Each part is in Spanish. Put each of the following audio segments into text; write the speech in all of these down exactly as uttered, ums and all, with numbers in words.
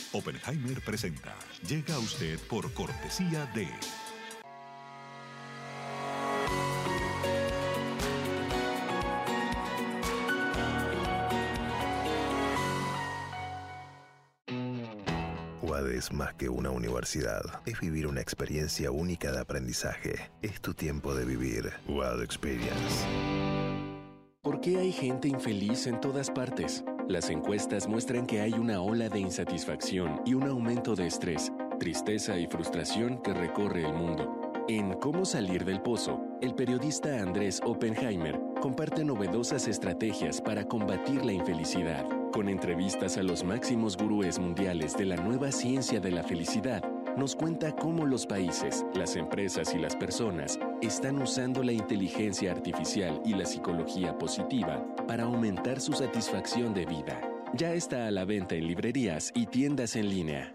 Oppenheimer presenta. Llega a usted por cortesía de... U A D es más que una universidad. Es vivir una experiencia única de aprendizaje. Es tu tiempo de vivir. U A D Experience. ¿Por qué hay gente infeliz en todas partes? Las encuestas muestran que hay una ola de insatisfacción y un aumento de estrés, tristeza y frustración que recorre el mundo. En Cómo salir del pozo, el periodista Andrés Oppenheimer comparte novedosas estrategias para combatir la infelicidad. Con entrevistas a los máximos gurúes mundiales de la nueva ciencia de la felicidad, nos cuenta cómo los países, las empresas y las personas están usando la inteligencia artificial y la psicología positiva para aumentar su satisfacción de vida. Ya está a la venta en librerías y tiendas en línea.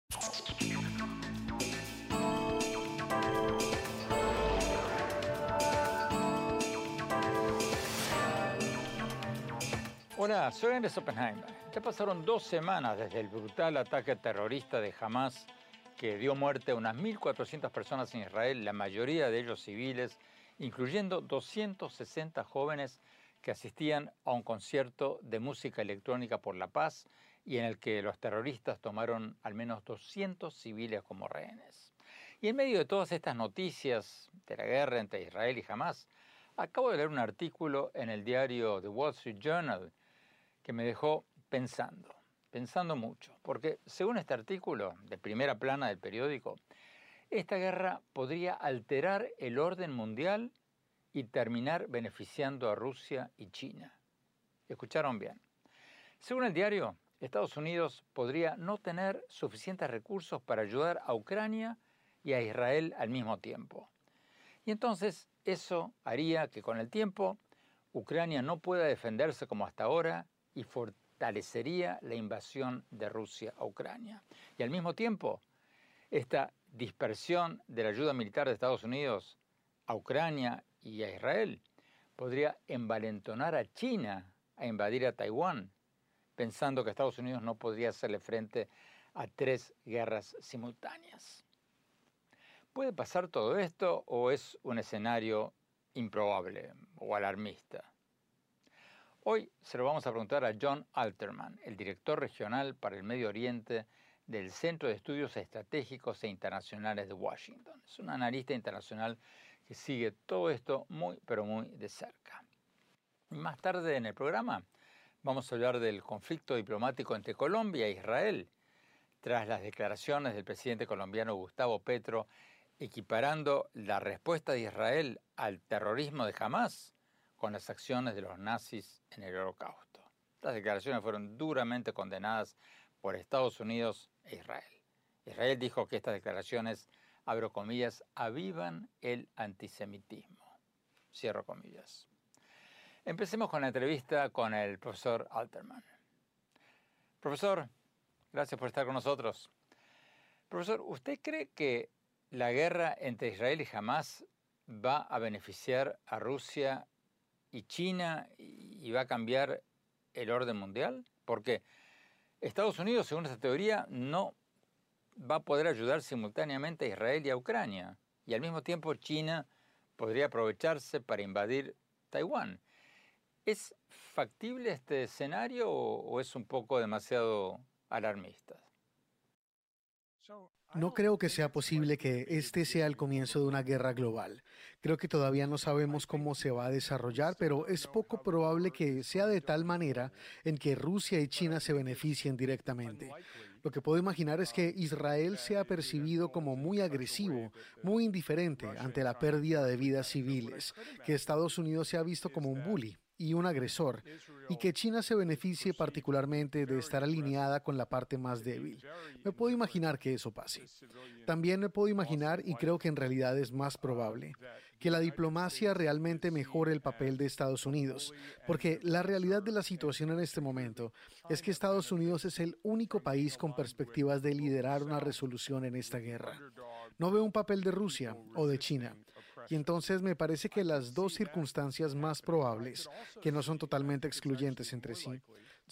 Hola, soy Andrés Oppenheimer. Ya pasaron dos semanas desde el brutal ataque terrorista de Hamas que dio muerte a unas mil cuatrocientas personas en Israel, la mayoría de ellos civiles, incluyendo doscientos sesenta jóvenes que asistían a un concierto de música electrónica por la paz y en el que los terroristas tomaron al menos doscientos civiles como rehenes. Y en medio de todas estas noticias de la guerra entre Israel y Hamas, acabo de leer un artículo en el diario The Wall Street Journal que me dejó pensando. Pensando mucho, porque según este artículo de primera plana del periódico, esta guerra podría alterar el orden mundial y terminar beneficiando a Rusia y China. ¿Escucharon bien? Según el diario, Estados Unidos podría no tener suficientes recursos para ayudar a Ucrania y a Israel al mismo tiempo. Y entonces eso haría que con el tiempo Ucrania no pueda defenderse como hasta ahora y fortalecer fortalecería la invasión de Rusia a Ucrania. Y al mismo tiempo, esta dispersión de la ayuda militar de Estados Unidos a Ucrania y a Israel podría envalentonar a China a invadir a Taiwán, pensando que Estados Unidos no podría hacerle frente a tres guerras simultáneas. ¿Puede pasar todo esto o es un escenario improbable o alarmista? Hoy se lo vamos a preguntar a John Alterman, el director regional para el Medio Oriente del Centro de Estudios Estratégicos e Internacionales de Washington. Es un analista internacional que sigue todo esto muy, pero muy de cerca. Y más tarde en el programa vamos a hablar del conflicto diplomático entre Colombia e Israel, tras las declaraciones del presidente colombiano Gustavo Petro equiparando la respuesta de Israel al terrorismo de Hamas con las acciones de los nazis en el Holocausto. Las declaraciones fueron duramente condenadas por Estados Unidos e Israel. Israel dijo que estas declaraciones, abro comillas, avivan el antisemitismo. Cierro comillas. Empecemos con la entrevista con el profesor Alterman. Profesor, gracias por estar con nosotros. Profesor, ¿usted cree que la guerra entre Israel y Hamas va a beneficiar a Rusia y China y va a cambiar el orden mundial? Porque Estados Unidos, según esta teoría, no va a poder ayudar simultáneamente a Israel y a Ucrania. Y al mismo tiempo China podría aprovecharse para invadir Taiwán. ¿Es factible este escenario o, o es un poco demasiado alarmista? No creo que sea posible que este sea el comienzo de una guerra global. Creo que todavía no sabemos cómo se va a desarrollar, pero es poco probable que sea de tal manera en que Rusia y China se beneficien directamente. Lo que puedo imaginar es que Israel sea percibido como muy agresivo, muy indiferente ante la pérdida de vidas civiles, que Estados Unidos se ha visto como un bully y un agresor, y que China se beneficie particularmente de estar alineada con la parte más débil. Me puedo imaginar que eso pase. También me puedo imaginar, y creo que en realidad es más probable, que la diplomacia realmente mejore el papel de Estados Unidos, porque la realidad de la situación en este momento es que Estados Unidos es el único país con perspectivas de liderar una resolución en esta guerra. No veo un papel de Rusia o de China, y entonces me parece que las dos circunstancias más probables, que no son totalmente excluyentes entre sí,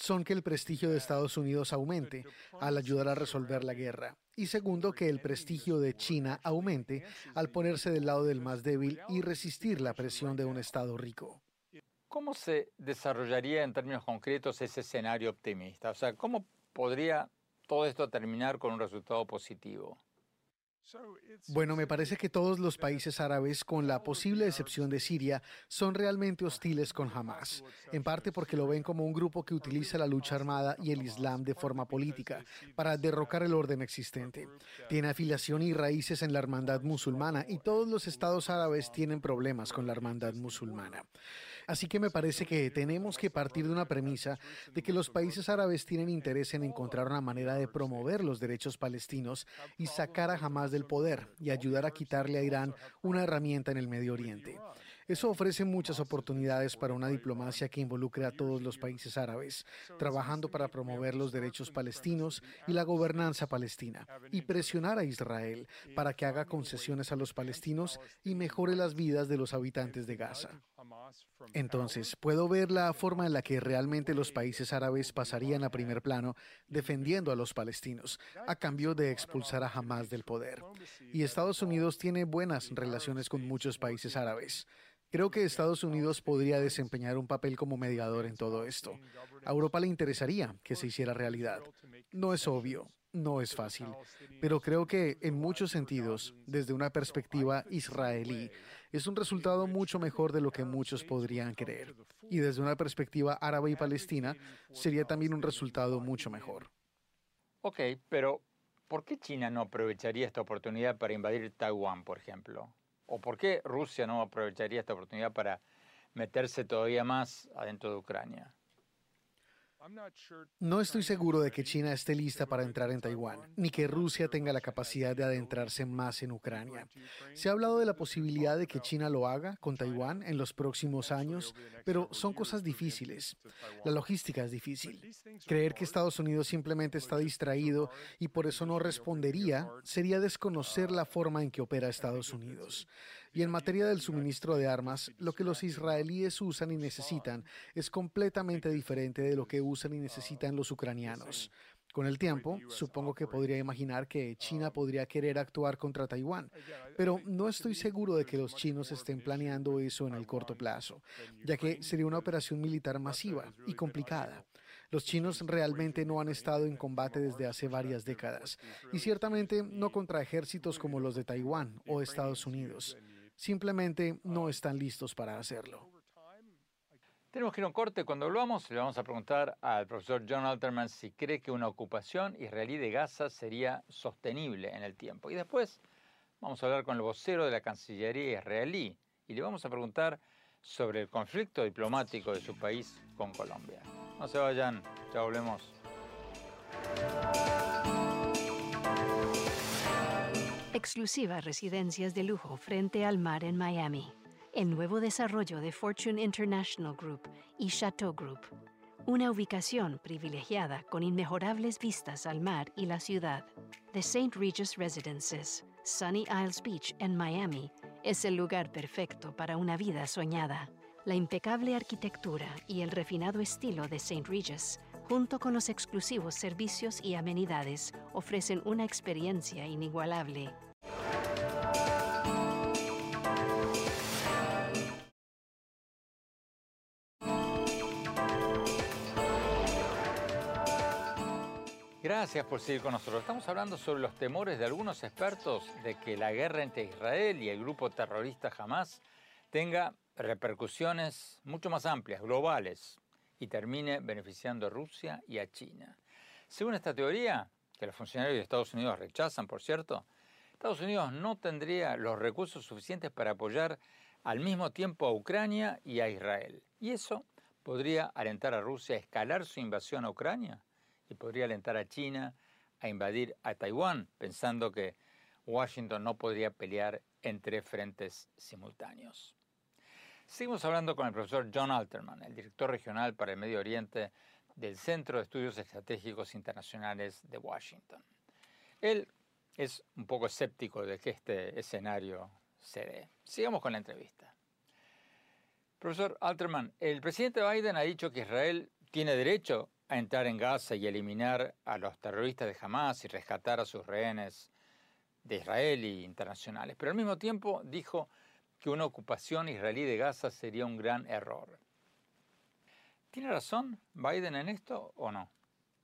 son que el prestigio de Estados Unidos aumente al ayudar a resolver la guerra. Y segundo, que el prestigio de China aumente al ponerse del lado del más débil y resistir la presión de un Estado rico. ¿Cómo se desarrollaría en términos concretos ese escenario optimista? O sea, ¿cómo podría todo esto terminar con un resultado positivo? Bueno, me parece que todos los países árabes, con la posible excepción de Siria, son realmente hostiles con Hamás, en parte porque lo ven como un grupo que utiliza la lucha armada y el Islam de forma política para derrocar el orden existente. Tiene afiliación y raíces en la hermandad musulmana y todos los estados árabes tienen problemas con la hermandad musulmana. Así que me parece que tenemos que partir de una premisa de que los países árabes tienen interés en encontrar una manera de promover los derechos palestinos y sacar a Hamás del poder y ayudar a quitarle a Irán una herramienta en el Medio Oriente. Eso ofrece muchas oportunidades para una diplomacia que involucre a todos los países árabes, trabajando para promover los derechos palestinos y la gobernanza palestina, y presionar a Israel para que haga concesiones a los palestinos y mejore las vidas de los habitantes de Gaza. Entonces, puedo ver la forma en la que realmente los países árabes pasarían a primer plano defendiendo a los palestinos, a cambio de expulsar a Hamás del poder. Y Estados Unidos tiene buenas relaciones con muchos países árabes. Creo que Estados Unidos podría desempeñar un papel como mediador en todo esto. A Europa le interesaría que se hiciera realidad. No es obvio, no es fácil, pero creo que en muchos sentidos, desde una perspectiva israelí, es un resultado mucho mejor de lo que muchos podrían creer. Y desde una perspectiva árabe y palestina, sería también un resultado mucho mejor. Ok, pero ¿por qué China no aprovecharía esta oportunidad para invadir Taiwán, por ejemplo? ¿O por qué Rusia no aprovecharía esta oportunidad para meterse todavía más adentro de Ucrania? No estoy seguro de que China esté lista para entrar en Taiwán, ni que Rusia tenga la capacidad de adentrarse más en Ucrania. Se ha hablado de la posibilidad de que China lo haga con Taiwán en los próximos años, pero son cosas difíciles. La logística es difícil. Creer que Estados Unidos simplemente está distraído y por eso no respondería sería desconocer la forma en que opera Estados Unidos. Y en materia del suministro de armas, lo que los israelíes usan y necesitan es completamente diferente de lo que usan y necesitan los ucranianos. Con el tiempo, supongo que podría imaginar que China podría querer actuar contra Taiwán, pero no estoy seguro de que los chinos estén planeando eso en el corto plazo, ya que sería una operación militar masiva y complicada. Los chinos realmente no han estado en combate desde hace varias décadas, y ciertamente no contra ejércitos como los de Taiwán o Estados Unidos. Simplemente no están listos para hacerlo. Tenemos que ir a un corte. Cuando volvamos, le vamos a preguntar al profesor John Alterman si cree que una ocupación israelí de Gaza sería sostenible en el tiempo. Y después vamos a hablar con el vocero de la Cancillería israelí y le vamos a preguntar sobre el conflicto diplomático de su país con Colombia. No se vayan, ya volvemos. Exclusivas residencias de lujo frente al mar en Miami. El nuevo desarrollo de Fortune International Group y Chateau Group. Una ubicación privilegiada con inmejorables vistas al mar y la ciudad. The Saint Regis Residences, Sunny Isles Beach en Miami, es el lugar perfecto para una vida soñada. La impecable arquitectura y el refinado estilo de Saint Regis, junto con los exclusivos servicios y amenidades, ofrecen una experiencia inigualable. Gracias por seguir con nosotros. Estamos hablando sobre los temores de algunos expertos de que la guerra entre Israel y el grupo terrorista Hamás tenga repercusiones mucho más amplias, globales, y termine beneficiando a Rusia y a China. Según esta teoría, que los funcionarios de Estados Unidos rechazan, por cierto, Estados Unidos no tendría los recursos suficientes para apoyar al mismo tiempo a Ucrania y a Israel. Y eso podría alentar a Rusia a escalar su invasión a Ucrania y podría alentar a China a invadir a Taiwán, pensando que Washington no podría pelear en tres frentes simultáneos. Seguimos hablando con el profesor John Alterman, el director regional para el Medio Oriente del Centro de Estudios Estratégicos Internacionales de Washington. Él es un poco escéptico de que este escenario se dé. Sigamos con la entrevista. Profesor Alterman, el presidente Biden ha dicho que Israel tiene derecho a entrar en Gaza y eliminar a los terroristas de Hamás y rescatar a sus rehenes de Israel y internacionales. Pero al mismo tiempo dijo que una ocupación israelí de Gaza sería un gran error. ¿Tiene razón Biden en esto o no?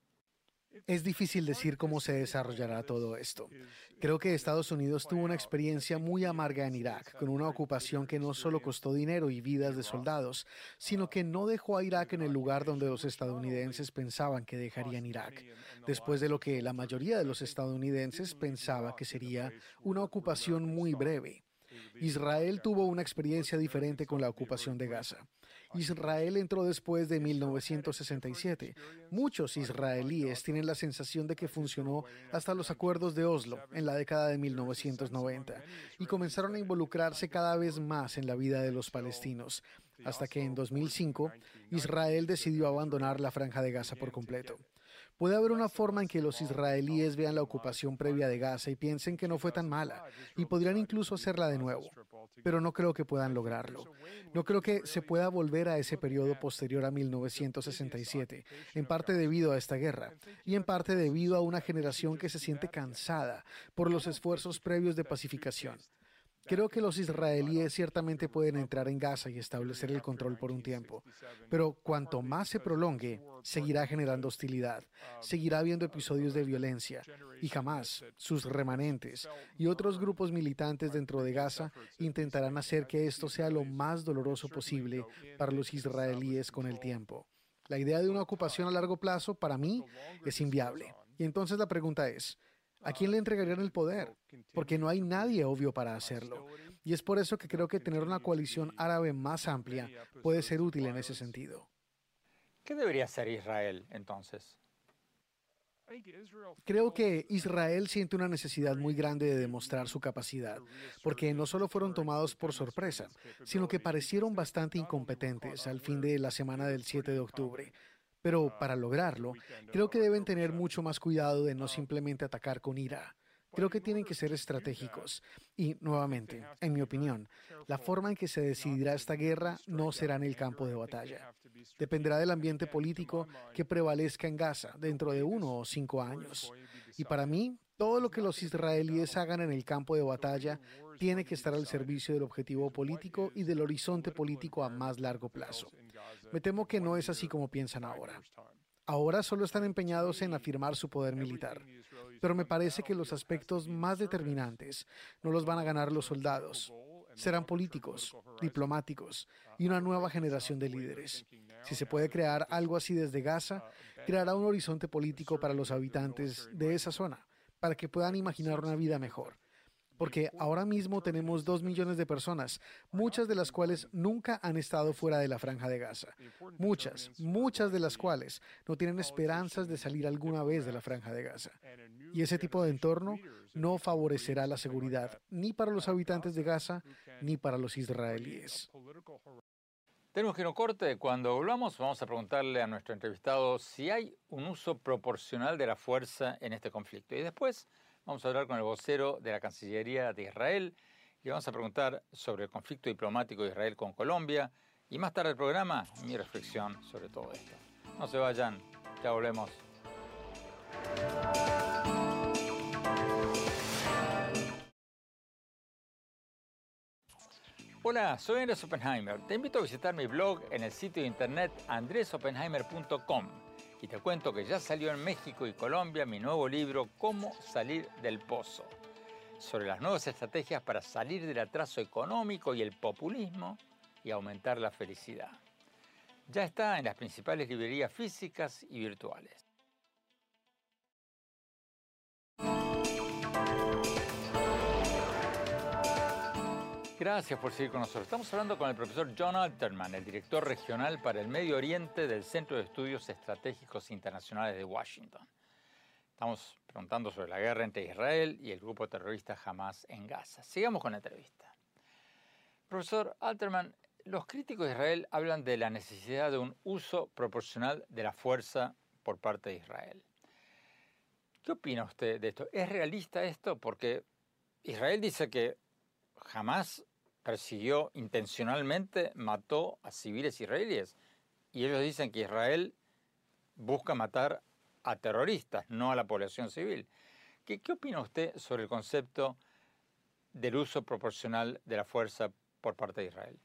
Es difícil decir cómo se desarrollará todo esto. Creo que Estados Unidos tuvo una experiencia muy amarga en Irak, con una ocupación que no solo costó dinero y vidas de soldados, sino que no dejó a Irak en el lugar donde los estadounidenses pensaban que dejarían Irak, después de lo que la mayoría de los estadounidenses pensaba que sería una ocupación muy breve. Israel tuvo una experiencia diferente con la ocupación de Gaza. Israel entró después de mil novecientos sesenta y siete. Muchos israelíes tienen la sensación de que funcionó hasta los acuerdos de Oslo en la década de mil novecientos noventa y comenzaron a involucrarse cada vez más en la vida de los palestinos, hasta que en dos mil cinco Israel decidió abandonar la Franja de Gaza por completo. Puede haber una forma en que los israelíes vean la ocupación previa de Gaza y piensen que no fue tan mala, y podrían incluso hacerla de nuevo, pero no creo que puedan lograrlo. No creo que se pueda volver a ese periodo posterior a mil novecientos sesenta y siete, en parte debido a esta guerra, y en parte debido a una generación que se siente cansada por los esfuerzos previos de pacificación. Creo que los israelíes ciertamente pueden entrar en Gaza y establecer el control por un tiempo, pero cuanto más se prolongue, seguirá generando hostilidad, seguirá habiendo episodios de violencia, y jamás sus remanentes y otros grupos militantes dentro de Gaza intentarán hacer que esto sea lo más doloroso posible para los israelíes con el tiempo. La idea de una ocupación a largo plazo, para mí, es inviable. Y entonces la pregunta es, ¿a quién le entregarían el poder? Porque no hay nadie obvio para hacerlo. Y es por eso que creo que tener una coalición árabe más amplia puede ser útil en ese sentido. ¿Qué debería hacer Israel entonces? Creo que Israel siente una necesidad muy grande de demostrar su capacidad, porque no solo fueron tomados por sorpresa, sino que parecieron bastante incompetentes al fin de la semana del siete de octubre. Pero para lograrlo, creo que deben tener mucho más cuidado de no simplemente atacar con ira. Creo que tienen que ser estratégicos. Y, nuevamente, en mi opinión, la forma en que se decidirá esta guerra no será en el campo de batalla. Dependerá del ambiente político que prevalezca en Gaza dentro de uno o cinco años. Y para mí, todo lo que los israelíes hagan en el campo de batalla tiene que estar al servicio del objetivo político y del horizonte político a más largo plazo. Me temo que no es así como piensan ahora. Ahora solo están empeñados en afirmar su poder militar. Pero me parece que los aspectos más determinantes no los van a ganar los soldados. Serán políticos, diplomáticos y una nueva generación de líderes. Si se puede crear algo así desde Gaza, creará un horizonte político para los habitantes de esa zona, para que puedan imaginar una vida mejor. Porque ahora mismo tenemos dos millones de personas, muchas de las cuales nunca han estado fuera de la Franja de Gaza. Muchas, muchas de las cuales no tienen esperanzas de salir alguna vez de la Franja de Gaza. Y ese tipo de entorno no favorecerá la seguridad ni para los habitantes de Gaza ni para los israelíes. Tenemos que ir a un corte. Cuando volvamos vamos a preguntarle a nuestro entrevistado si hay un uso proporcional de la fuerza en este conflicto. Y después vamos a hablar con el vocero de la Cancillería de Israel y vamos a preguntar sobre el conflicto diplomático de Israel con Colombia y más tarde el programa, mi reflexión sobre todo esto. No se vayan, ya volvemos. Hola, soy Andrés Oppenheimer. Te invito a visitar mi blog en el sitio de internet andres oppenheimer punto com. Y te cuento que ya salió en México y Colombia mi nuevo libro Cómo salir del pozo, sobre las nuevas estrategias para salir del atraso económico y el populismo y aumentar la felicidad. Ya está en las principales librerías físicas y virtuales. Gracias por seguir con nosotros. Estamos hablando con el profesor John Alterman, el director regional para el Medio Oriente del Centro de Estudios Estratégicos Internacionales de Washington. Estamos preguntando sobre la guerra entre Israel y el grupo terrorista Hamás en Gaza. Sigamos con la entrevista. Profesor Alterman, los críticos de Israel hablan de la necesidad de un uso proporcional de la fuerza por parte de Israel. ¿Qué opina usted de esto? ¿Es realista esto? Porque Israel dice que Hamás persiguió intencionalmente, mató a civiles israelíes. Y ellos dicen que Israel busca matar a terroristas, no a la población civil. ¿Qué, qué opina usted sobre el concepto del uso proporcional de la fuerza por parte de Israel?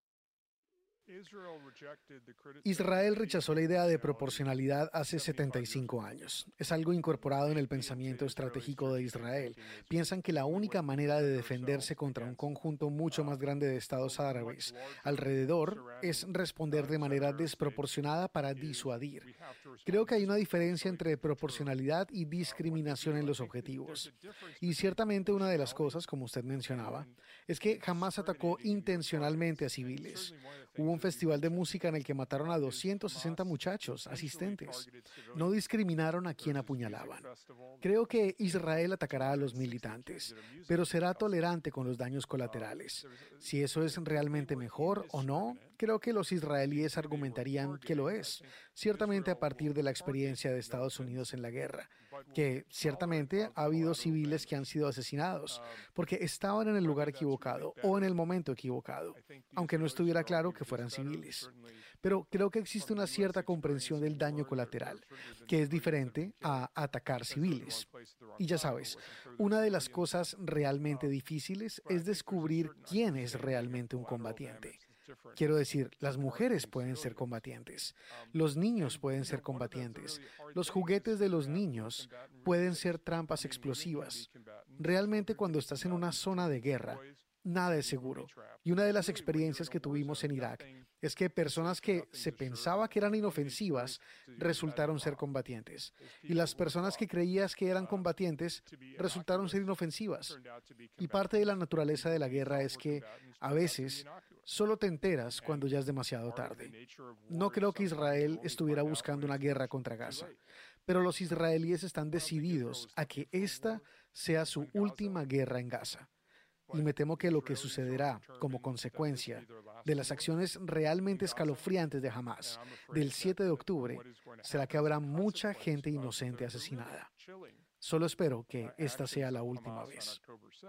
Israel rechazó la idea de proporcionalidad hace setenta y cinco años. Es algo incorporado en el pensamiento estratégico de Israel. Piensan que la única manera de defenderse contra un conjunto mucho más grande de estados árabes alrededor es responder de manera desproporcionada para disuadir. Creo que hay una diferencia entre proporcionalidad y discriminación en los objetivos. Y ciertamente una de las cosas, como usted mencionaba, es que jamás atacó intencionalmente a civiles. Hubo un festival de música en el que mataron a doscientos sesenta muchachos, asistentes. No discriminaron a quien apuñalaban. Creo que Israel atacará a los militantes, pero será tolerante con los daños colaterales. Si eso es realmente mejor o no, creo que los israelíes argumentarían que lo es, ciertamente a partir de la experiencia de Estados Unidos en la guerra, que ciertamente ha habido civiles que han sido asesinados porque estaban en el lugar equivocado o en el momento equivocado, aunque no estuviera claro que fueran civiles. Pero creo que existe una cierta comprensión del daño colateral, que es diferente a atacar civiles. Y ya sabes, una de las cosas realmente difíciles es descubrir quién es realmente un combatiente. Quiero decir, las mujeres pueden ser combatientes, los niños pueden ser combatientes, los juguetes de los niños pueden ser trampas explosivas. Realmente, cuando estás en una zona de guerra, nada es seguro. Y una de las experiencias que tuvimos en Irak es que personas que se pensaba que eran inofensivas resultaron ser combatientes. Y las personas que creías que eran combatientes resultaron ser inofensivas. Y parte de la naturaleza de la guerra es que, a veces, solo te enteras cuando ya es demasiado tarde. No creo que Israel estuviera buscando una guerra contra Gaza, pero los israelíes están decididos a que esta sea su última guerra en Gaza. Y me temo que lo que sucederá como consecuencia de las acciones realmente escalofriantes de Hamás del siete de octubre será que habrá mucha gente inocente asesinada. Solo espero que esta sea la última vez.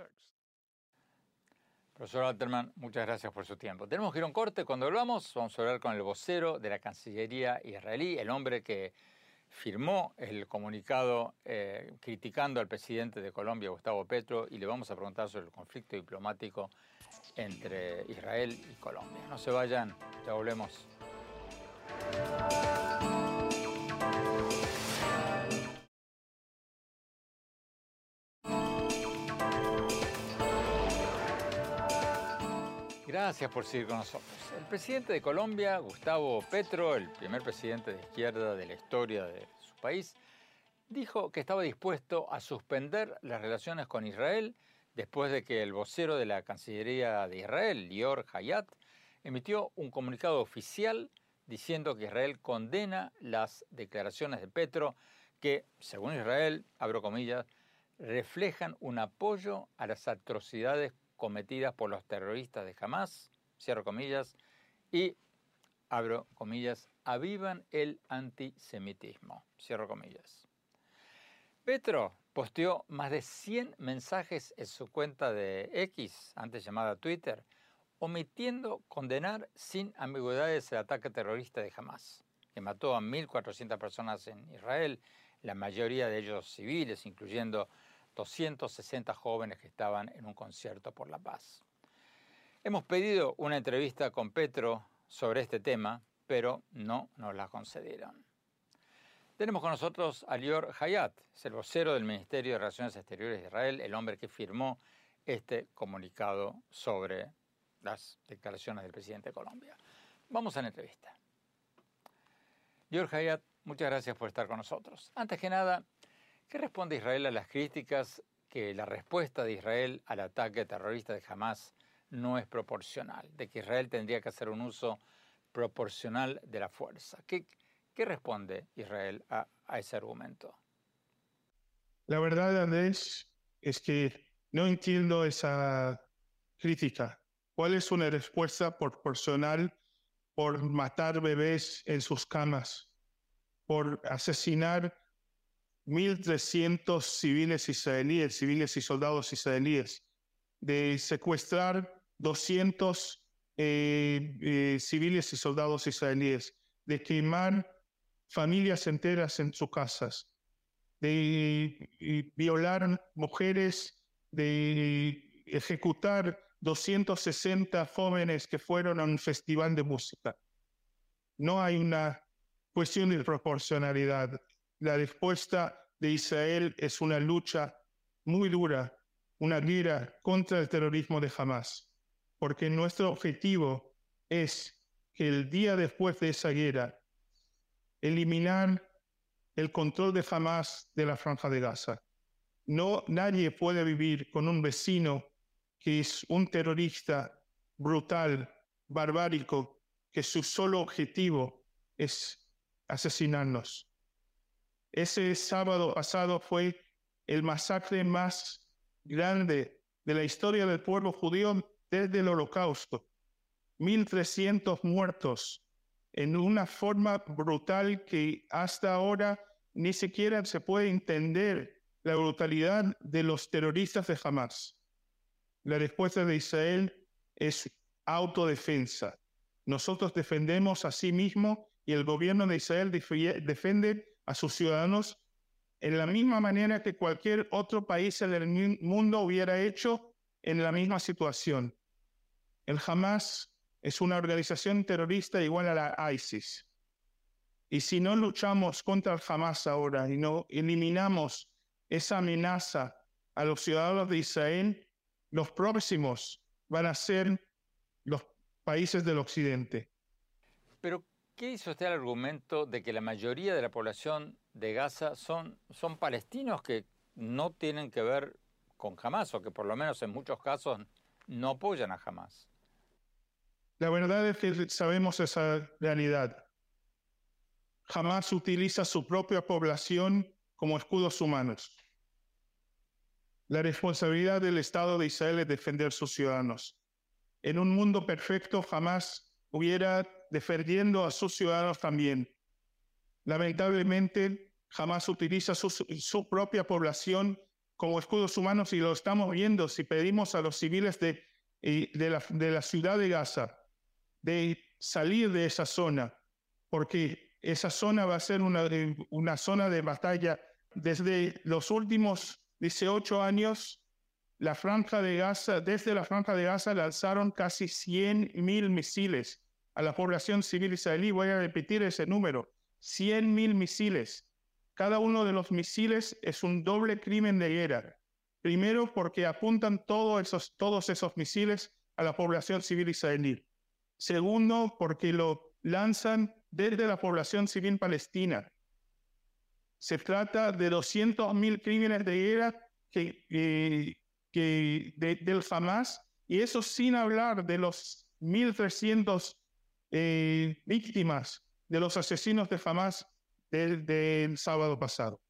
Profesor Alterman, muchas gracias por su tiempo. Tenemos que ir a un corte. Cuando volvamos, vamos a hablar con el vocero de la Cancillería israelí, el hombre que firmó el comunicado eh, criticando al presidente de Colombia, Gustavo Petro, y le vamos a preguntar sobre el conflicto diplomático entre Israel y Colombia. No se vayan, ya volvemos. Gracias por seguir con nosotros. El presidente de Colombia, Gustavo Petro, el primer presidente de izquierda de la historia de su país, dijo que estaba dispuesto a suspender las relaciones con Israel después de que el vocero de la Cancillería de Israel, Lior Hayat, emitió un comunicado oficial diciendo que Israel condena las declaraciones de Petro que, según Israel, abro comillas, reflejan un apoyo a las atrocidades cometidas por los terroristas de Hamás, cierro comillas, y, abro comillas, avivan el antisemitismo, cierro comillas. Petro posteó más de cien mensajes en su cuenta de X, antes llamada Twitter, omitiendo condenar sin ambigüedades el ataque terrorista de Hamás, que mató a mil cuatrocientas personas en Israel, la mayoría de ellos civiles, incluyendo doscientos sesenta jóvenes que estaban en un concierto por la paz. Hemos pedido una entrevista con Petro sobre este tema, pero no nos la concedieron. Tenemos con nosotros a Lior Hayat, es el vocero del Ministerio de Relaciones Exteriores de Israel, el hombre que firmó este comunicado sobre las declaraciones del presidente de Colombia. Vamos a la entrevista. Lior Hayat, muchas gracias por estar con nosotros. Antes que nada, ¿qué responde Israel a las críticas que la respuesta de Israel al ataque terrorista de Hamás no es proporcional, de que Israel tendría que hacer un uso proporcional de la fuerza? ¿Qué, qué responde Israel a, a ese argumento? La verdad, Andrés, es que no entiendo esa crítica. ¿Cuál es una respuesta proporcional por matar bebés en sus camas, por asesinar mil trescientos civiles israelíes, civiles y soldados israelíes, de secuestrar doscientos eh, eh, civiles y soldados israelíes, de quemar familias enteras en sus casas, de eh, violar mujeres, de ejecutar doscientos sesenta jóvenes que fueron a un festival de música. No hay una cuestión de proporcionalidad. La respuesta de Israel es una lucha muy dura, una guerra contra el terrorismo de Hamás, porque nuestro objetivo es que el día después de esa guerra, eliminar el control de Hamás de la Franja de Gaza. No, nadie puede vivir con un vecino que es un terrorista brutal, barbárico, que su solo objetivo es asesinarnos. Ese sábado pasado fue el masacre más grande de la historia del pueblo judío desde el Holocausto. mil trescientos muertos en una forma brutal que hasta ahora ni siquiera se puede entender la brutalidad de los terroristas de Hamás. La respuesta de Israel es autodefensa. Nosotros defendemos a sí mismo y el gobierno de Israel defiende a sus ciudadanos en la misma manera que cualquier otro país en el mundo hubiera hecho en la misma situación. El Hamás es una organización terrorista igual a la ISIS. Y si no luchamos contra el Hamás ahora y no eliminamos esa amenaza a los ciudadanos de Israel, los próximos van a ser los países del occidente. Pero, ¿qué hizo usted al argumento de que la mayoría de la población de Gaza son, son palestinos que no tienen que ver con Hamás, o que por lo menos en muchos casos no apoyan a Hamás? La verdad es que sabemos esa realidad. Hamás utiliza su propia población como escudos humanos. La responsabilidad del Estado de Israel es defender sus ciudadanos. En un mundo perfecto, Hamás hubiera defendiendo a sus ciudadanos también. Lamentablemente, Hamás utiliza su, su propia población como escudos humanos y lo estamos viendo si pedimos a los civiles de, de, la, de la ciudad de Gaza de salir de esa zona, porque esa zona va a ser una, una zona de batalla. Desde los últimos dieciocho años, la Franja de Gaza, desde la Franja de Gaza lanzaron casi cien mil misiles a la población civil israelí. Voy a repetir ese número, cien mil misiles. Cada uno de los misiles es un doble crimen de guerra. Primero, porque apuntan todos esos, todos esos misiles a la población civil israelí. Segundo, porque lo lanzan desde la población civil palestina. Se trata de doscientos mil crímenes de guerra que, eh, que de, del Hamás, y eso sin hablar de los mil trescientas eh, víctimas de los asesinos de Hamás del, del sábado pasado.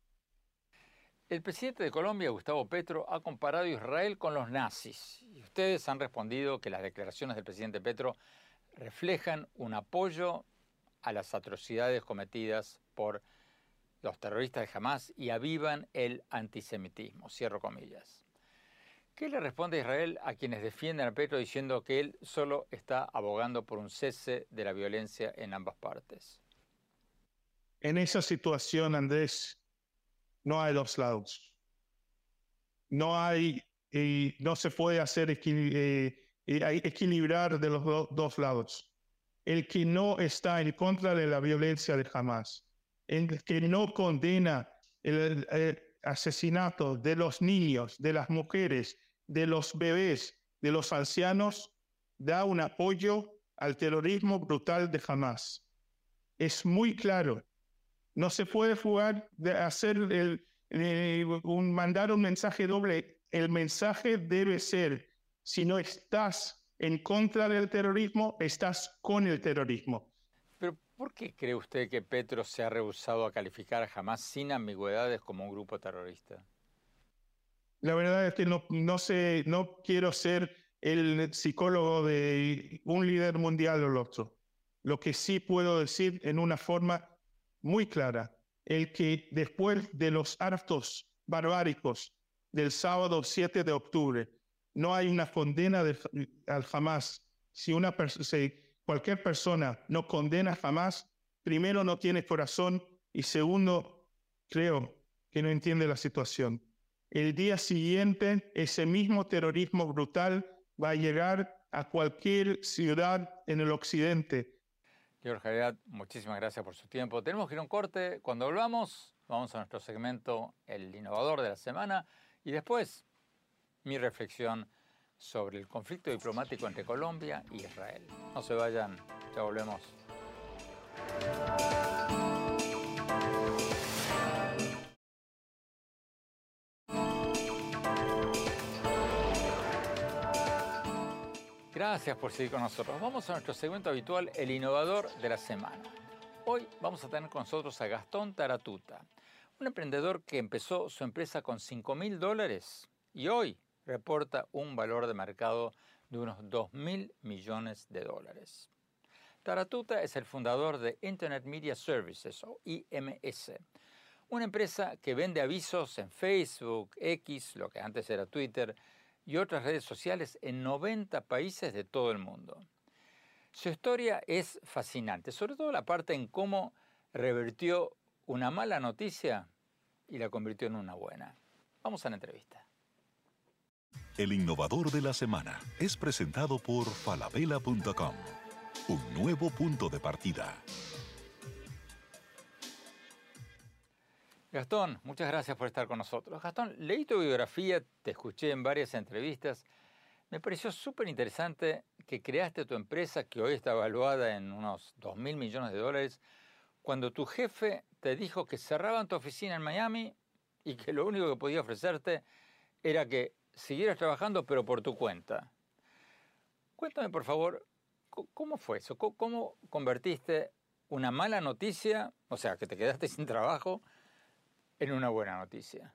El presidente de Colombia, Gustavo Petro, ha comparado a Israel con los nazis. Y ustedes han respondido que las declaraciones del presidente Petro reflejan un apoyo a las atrocidades cometidas por los terroristas de Hamás y avivan el antisemitismo, cierro comillas. ¿Qué le responde Israel a quienes defienden a Petro diciendo que él solo está abogando por un cese de la violencia en ambas partes? En esa situación, Andrés, no hay dos lados. No hay, eh, no se puede hacer equil eh, eh, equilibrar de los do dos lados. El que no está en contra de la violencia de Hamás, el que no condena el, el asesinato de los niños, de las mujeres, de los bebés, de los ancianos, da un apoyo al terrorismo brutal de Hamás. Es muy claro. No se puede jugar de hacer el, eh, un, mandar un mensaje doble. El mensaje debe ser, si no estás en contra del terrorismo, estás con el terrorismo. Pero ¿por qué cree usted que Petro se ha rehusado a calificar a Hamás sin ambigüedades como un grupo terrorista? La verdad es que no, no, sé, no quiero ser el psicólogo de un líder mundial o el otro. Lo que sí puedo decir en una forma muy clara, el que después de los actos barbáricos del sábado siete de octubre no hay una condena de, al Hamás. Si, una si cualquier persona no condena a Hamás, primero, no tiene corazón y segundo, creo que no entiende la situación. El día siguiente, ese mismo terrorismo brutal va a llegar a cualquier ciudad en el occidente. George Hayat, muchísimas gracias por su tiempo. Tenemos que ir a un corte. Cuando volvamos, vamos a nuestro segmento El Innovador de la Semana y después mi reflexión sobre el conflicto diplomático entre Colombia y Israel. No se vayan, ya volvemos. Gracias por seguir con nosotros. Vamos a nuestro segmento habitual, El Innovador de la Semana. Hoy vamos a tener con nosotros a Gastón Taratuta, un emprendedor que empezó su empresa con cinco mil dólares y hoy reporta un valor de mercado de unos dos mil millones de dólares. Taratuta es el fundador de Internet Media Services, o I M S, una empresa que vende avisos en Facebook, X, lo que antes era Twitter, y otras redes sociales en noventa países de todo el mundo. Su historia es fascinante, sobre todo la parte en cómo revertió una mala noticia y la convirtió en una buena. Vamos a la entrevista. El Innovador de la Semana es presentado por falabella punto com, un nuevo punto de partida. Gastón, muchas gracias por estar con nosotros. Gastón, leí tu biografía, te escuché en varias entrevistas. Me pareció súper interesante que creaste tu empresa, que hoy está evaluada en unos dos mil millones de dólares, cuando tu jefe te dijo que cerraban tu oficina en Miami y que lo único que podía ofrecerte era que siguieras trabajando, pero por tu cuenta. Cuéntame, por favor, ¿cómo fue eso? ¿Cómo convertiste una mala noticia, o sea, que te quedaste sin trabajo, en una buena noticia?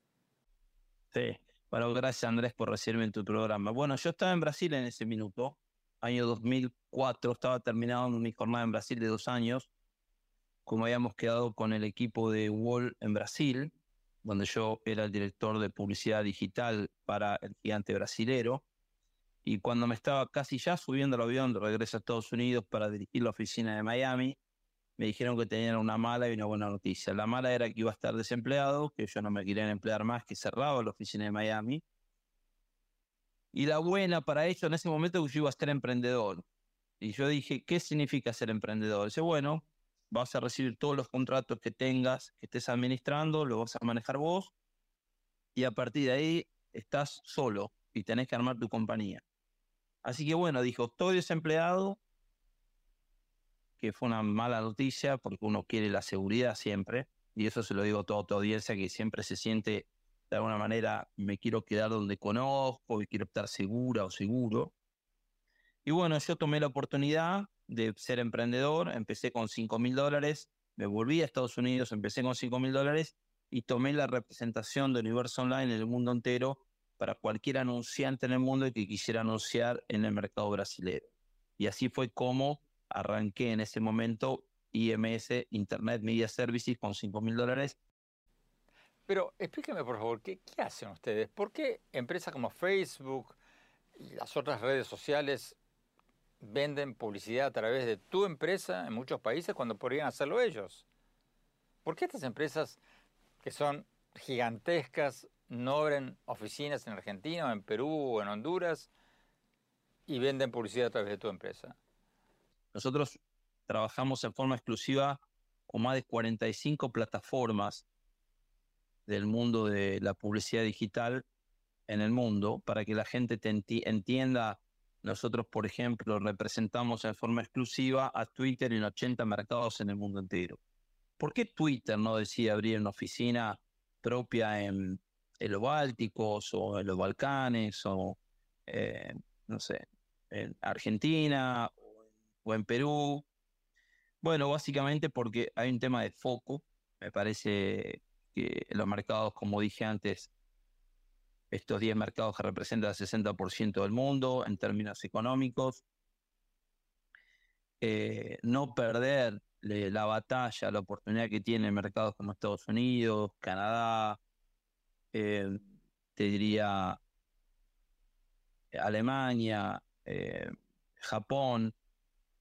Sí, bueno, gracias Andrés por recibirme en tu programa. Bueno, yo estaba en Brasil en ese minuto, año dos mil cuatro, estaba terminando mi jornada en Brasil de dos años, como habíamos quedado con el equipo de Wall en Brasil, donde yo era el director de publicidad digital para el gigante brasilero, y cuando me estaba casi ya subiendo al avión de regreso a Estados Unidos para dirigir la oficina de Miami, me dijeron que tenían una mala y una buena noticia. La mala era que iba a estar desempleado, que ellos no me querían emplear más, que cerraba la oficina de Miami. Y la buena para ellos en ese momento que yo iba a ser emprendedor. Y yo dije, ¿qué significa ser emprendedor? Dice, bueno, vas a recibir todos los contratos que tengas, que estés administrando, los vas a manejar vos, y a partir de ahí estás solo y tenés que armar tu compañía. Así que bueno, dijo, estoy desempleado, que fue una mala noticia porque uno quiere la seguridad siempre, y eso se lo digo a toda tu audiencia que siempre se siente de alguna manera, me quiero quedar donde conozco y quiero estar segura o seguro. Y bueno, yo tomé la oportunidad de ser emprendedor, empecé con cinco mil dólares, me volví a Estados Unidos, empecé con cinco mil dólares y tomé la representación de Universo Online en el mundo entero para cualquier anunciante en el mundo que quisiera anunciar en el mercado brasileño. Y así fue como arranqué en ese momento I M S, Internet Media Services, con cinco mil dólares. Pero explíqueme, por favor, ¿qué, ¿qué hacen ustedes? ¿Por qué empresas como Facebook y las otras redes sociales venden publicidad a través de tu empresa en muchos países cuando podrían hacerlo ellos? ¿Por qué estas empresas que son gigantescas no abren oficinas en Argentina, o en Perú o en Honduras y venden publicidad a través de tu empresa? Nosotros trabajamos en forma exclusiva con más de cuarenta y cinco plataformas del mundo de la publicidad digital en el mundo para que la gente te enti- entienda. Nosotros, por ejemplo, representamos en forma exclusiva a Twitter en ochenta mercados en el mundo entero. ¿Por qué Twitter no decide abrir una oficina propia en, en los Bálticos o en los Balcanes o, eh, no sé, en Argentina o en Perú? Bueno, básicamente porque hay un tema de foco. Me parece que los mercados, como dije antes, estos diez mercados que representan el sesenta por ciento del mundo en términos económicos, eh, no perder le, la batalla, la oportunidad que tienen mercados como Estados Unidos, Canadá, eh, te diría Alemania, eh, Japón,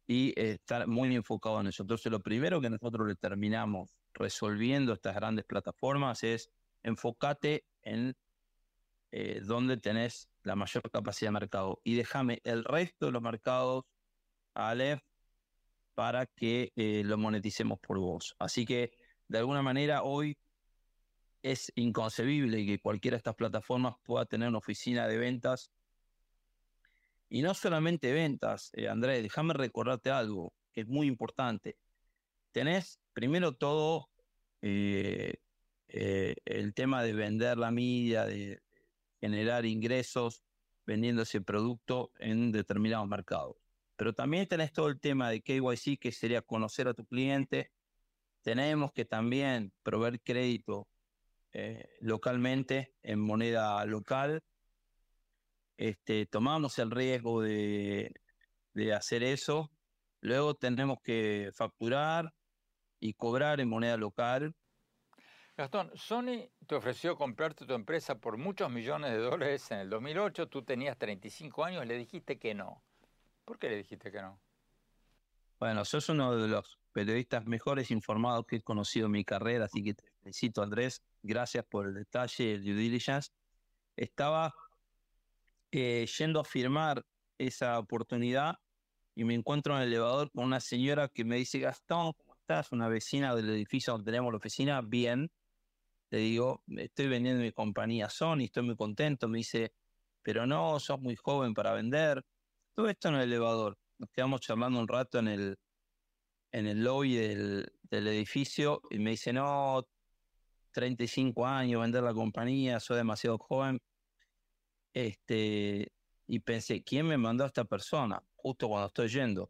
y eh, estar muy enfocado en eso. Entonces, lo primero que nosotros le terminamos resolviendo estas grandes plataformas es enfócate en eh, dónde tenés la mayor capacidad de mercado y déjame el resto de los mercados a Aleph para que eh, lo moneticemos por vos. Así que, de alguna manera, hoy es inconcebible que cualquiera de estas plataformas pueda tener una oficina de ventas. Y no solamente ventas, eh, Andrés, déjame recordarte algo que es muy importante. Tenés primero todo eh, eh, el tema de vender la media, de generar ingresos vendiendo ese producto en determinados mercados. Pero también tenés todo el tema de K Y C, que sería conocer a tu cliente. Tenemos que también proveer crédito eh, localmente, en moneda local. Este, tomamos el riesgo de, de hacer eso. Luego tenemos que facturar y cobrar en moneda local. Gastón, Sony te ofreció comprarte tu empresa por muchos millones de dólares en el dos mil ocho. Tú tenías treinta y cinco años, le dijiste que no. ¿Por qué le dijiste que no? Bueno, sos uno de los periodistas mejores informados que he conocido en mi carrera, así que te felicito, Andrés. Gracias por el detalle, el due diligence. Estaba eh, yendo a firmar esa oportunidad y me encuentro en el elevador con una señora que me dice: Gastón, ¿cómo estás? Una vecina del edificio donde tenemos la oficina. Bien. Le digo: estoy vendiendo mi compañía Sony, estoy muy contento. Me dice: pero no, sos muy joven para vender. Todo esto en el elevador. Nos quedamos charlando un rato en el, en el lobby del, del edificio y me dice: no, treinta y cinco años, vender la compañía, soy demasiado joven. Este, y pensé, ¿quién me mandó a esta persona? Justo cuando estoy yendo.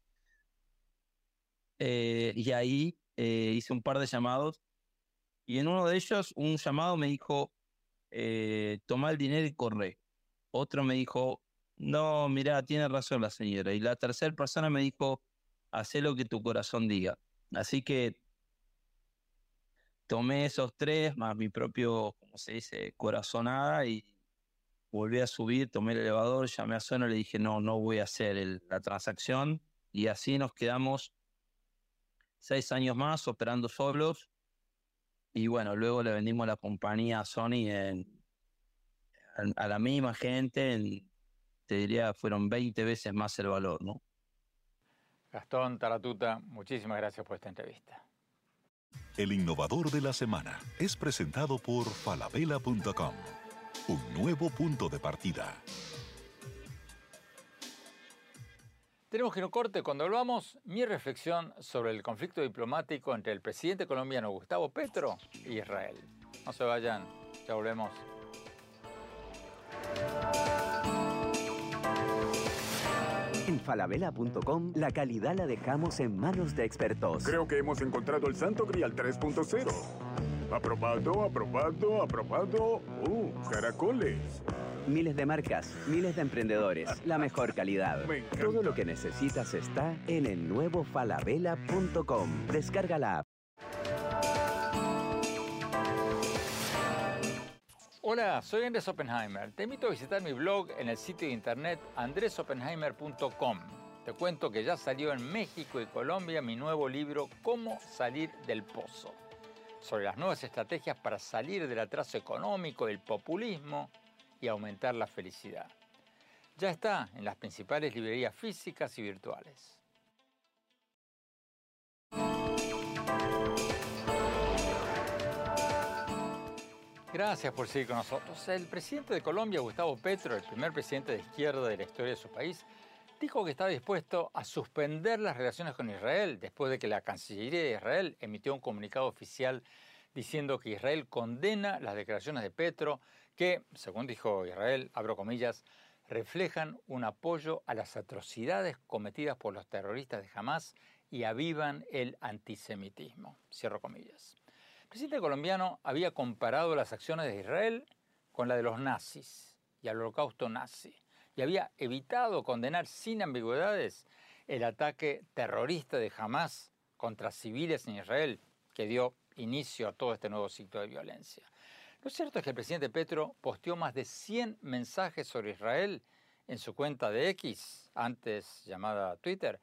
Eh, y ahí eh, hice un par de llamados y en uno de ellos, un llamado me dijo: eh, toma el dinero y corre. Otro me dijo: no, mirá, tiene razón la señora. Y la tercera persona me dijo: hacé lo que tu corazón diga. Así que tomé esos tres, más mi propio, como se dice, corazonada, y volví a subir, tomé el elevador, llamé a Sony y le dije: no, no voy a hacer el, la transacción. Y así nos quedamos seis años más operando solos. Y bueno, luego le vendimos la compañía a Sony en, en, a la misma gente, en, te diría, fueron veinte veces más el valor, ¿no? Gastón Taratuta, muchísimas gracias por esta entrevista. El innovador de la semana es presentado por falabella punto com, un nuevo punto de partida. Tenemos que ir a un corte. Cuando volvamos, mi reflexión sobre el conflicto diplomático entre el presidente colombiano Gustavo Petro y Israel. No se vayan, ya volvemos. En falabella punto com, la calidad la dejamos en manos de expertos. Creo que hemos encontrado el Santo Grial tres punto cero. Aprobado, aprobado, aprobado. ¡Uh, caracoles! Miles de marcas, miles de emprendedores, la mejor calidad. Me encanta. Todo lo que necesitas está en el nuevo falabella punto com. Descarga la app. Hola, soy Andrés Oppenheimer. Te invito a visitar mi blog en el sitio de internet andres oppenheimer punto com. Te cuento que ya salió en México y Colombia mi nuevo libro Cómo salir del pozo, sobre las nuevas estrategias para salir del atraso económico, del populismo y aumentar la felicidad. Ya está en las principales librerías físicas y virtuales. Gracias por seguir con nosotros. El presidente de Colombia, Gustavo Petro, el primer presidente de izquierda de la historia de su país, dijo que estaba dispuesto a suspender las relaciones con Israel después de que la Cancillería de Israel emitió un comunicado oficial diciendo que Israel condena las declaraciones de Petro que, según dijo Israel, abro comillas, reflejan un apoyo a las atrocidades cometidas por los terroristas de Hamás y avivan el antisemitismo, cierro comillas. El presidente colombiano había comparado las acciones de Israel con la de los nazis y al holocausto nazi, y había evitado condenar sin ambigüedades el ataque terrorista de Hamás contra civiles en Israel, que dio inicio a todo este nuevo ciclo de violencia. Lo cierto es que el presidente Petro posteó más de cien mensajes sobre Israel en su cuenta de X, antes llamada Twitter,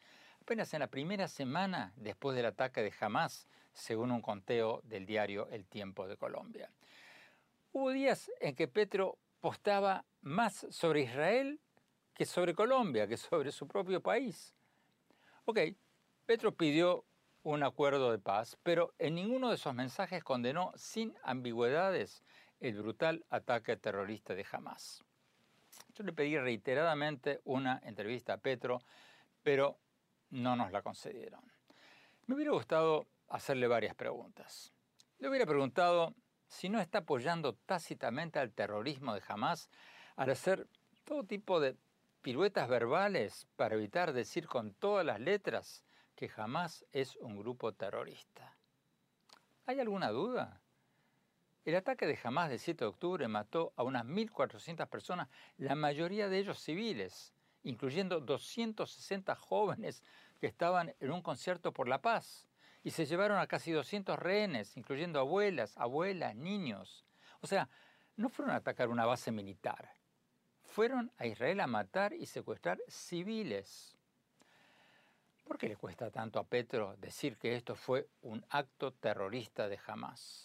apenas en la primera semana después del ataque de Hamás, según un conteo del diario El Tiempo de Colombia. Hubo días en que Petro postaba más sobre Israel que sobre Colombia, que sobre su propio país. Ok, Petro pidió un acuerdo de paz, pero en ninguno de esos mensajes condenó sin ambigüedades el brutal ataque terrorista de Hamás. Yo le pedí reiteradamente una entrevista a Petro, pero no nos la concedieron. Me hubiera gustado hacerle varias preguntas. Le hubiera preguntado si no está apoyando tácitamente al terrorismo de Hamás al hacer todo tipo de piruetas verbales para evitar decir con todas las letras que Hamás es un grupo terrorista. ¿Hay alguna duda? El ataque de Hamás del siete de octubre mató a unas mil cuatrocientas personas, la mayoría de ellos civiles, incluyendo doscientos sesenta jóvenes que estaban en un concierto por la paz, y se llevaron a casi doscientos rehenes, incluyendo abuelas, abuelas, niños. O sea, no fueron a atacar una base militar, fueron a Israel a matar y secuestrar civiles. ¿Por qué le cuesta tanto a Petro decir que esto fue un acto terrorista de Hamás?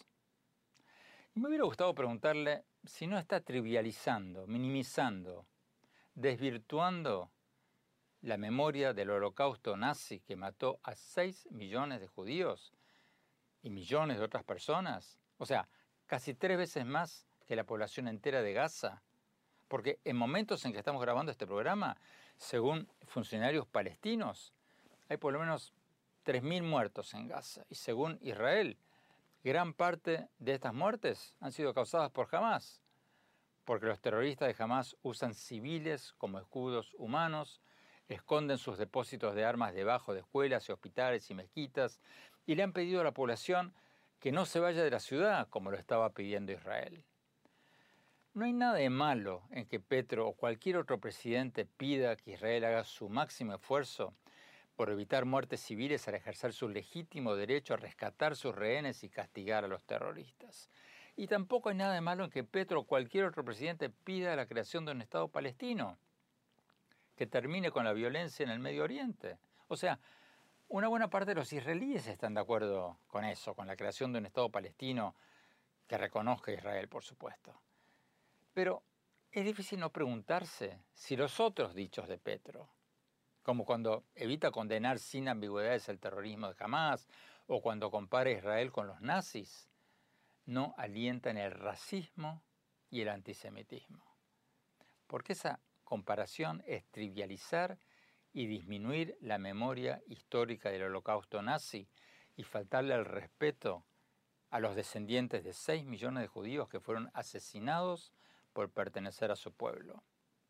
Y me hubiera gustado preguntarle si no está trivializando, minimizando, desvirtuando la memoria del holocausto nazi que mató a seis millones de judíos y millones de otras personas. O sea, casi tres veces más que la población entera de Gaza. Porque en momentos en que estamos grabando este programa, según funcionarios palestinos, hay por lo menos tres mil muertos en Gaza. Y según Israel, gran parte de estas muertes han sido causadas por Hamás, porque los terroristas de Hamás usan civiles como escudos humanos, esconden sus depósitos de armas debajo de escuelas y hospitales y mezquitas, y le han pedido a la población que no se vaya de la ciudad, como lo estaba pidiendo Israel. No hay nada de malo en que Petro o cualquier otro presidente pida que Israel haga su máximo esfuerzo por evitar muertes civiles al ejercer su legítimo derecho a rescatar sus rehenes y castigar a los terroristas. Y tampoco hay nada de malo en que Petro o cualquier otro presidente pida la creación de un Estado palestino que termine con la violencia en el Medio Oriente. O sea, una buena parte de los israelíes están de acuerdo con eso, con la creación de un Estado palestino que reconozca a Israel, por supuesto. Pero es difícil no preguntarse si los otros dichos de Petro, como cuando evita condenar sin ambigüedades el terrorismo de Hamás o cuando compara a Israel con los nazis, no alientan el racismo y el antisemitismo. Porque esa comparación es trivializar y disminuir la memoria histórica del holocausto nazi y faltarle el respeto a los descendientes de seis millones de judíos que fueron asesinados por pertenecer a su pueblo.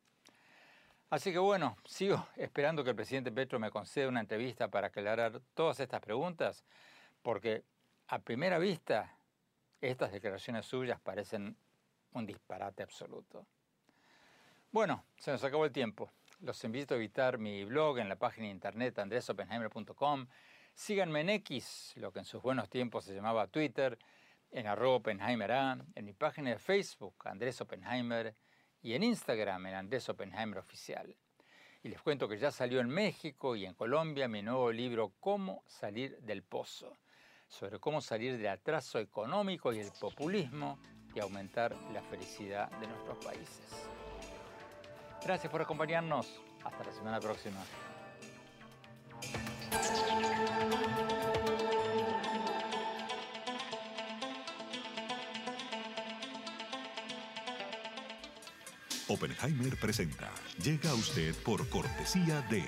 Así que bueno, sigo esperando que el presidente Petro me conceda una entrevista para aclarar todas estas preguntas, porque a primera vista estas declaraciones suyas parecen un disparate absoluto. Bueno, se nos acabó el tiempo. Los invito a visitar mi blog en la página de internet andres oppenheimer punto com. Síganme en X, lo que en sus buenos tiempos se llamaba Twitter, en arroba Oppenheimer A, en mi página de Facebook, Andrés Oppenheimer, y en Instagram, en Andrés Oppenheimer Oficial. Y les cuento que ya salió en México y en Colombia mi nuevo libro Cómo salir del pozo, sobre cómo salir del atraso económico y el populismo y aumentar la felicidad de nuestros países. Gracias por acompañarnos. Hasta la semana próxima. Oppenheimer presenta. Llega a usted por cortesía de...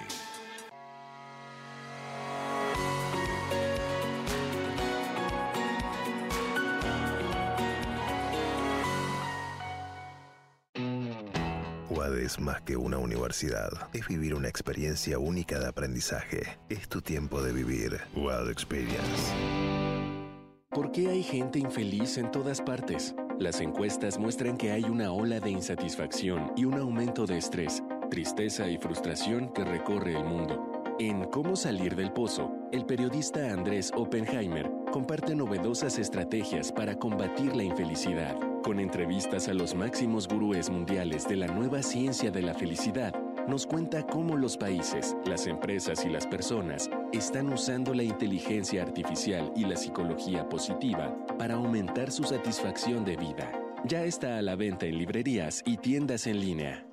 U A D es más que una universidad. Es vivir una experiencia única de aprendizaje. Es tu tiempo de vivir. U A D Experience. ¿Por qué hay gente infeliz en todas partes? Las encuestas muestran que hay una ola de insatisfacción y un aumento de estrés, tristeza y frustración que recorre el mundo. En Cómo salir del pozo, el periodista Andrés Oppenheimer comparte novedosas estrategias para combatir la infelicidad. Con entrevistas a los máximos gurúes mundiales de la nueva ciencia de la felicidad, nos cuenta cómo los países, las empresas y las personas están usando la inteligencia artificial y la psicología positiva para aumentar su satisfacción de vida. Ya está a la venta en librerías y tiendas en línea.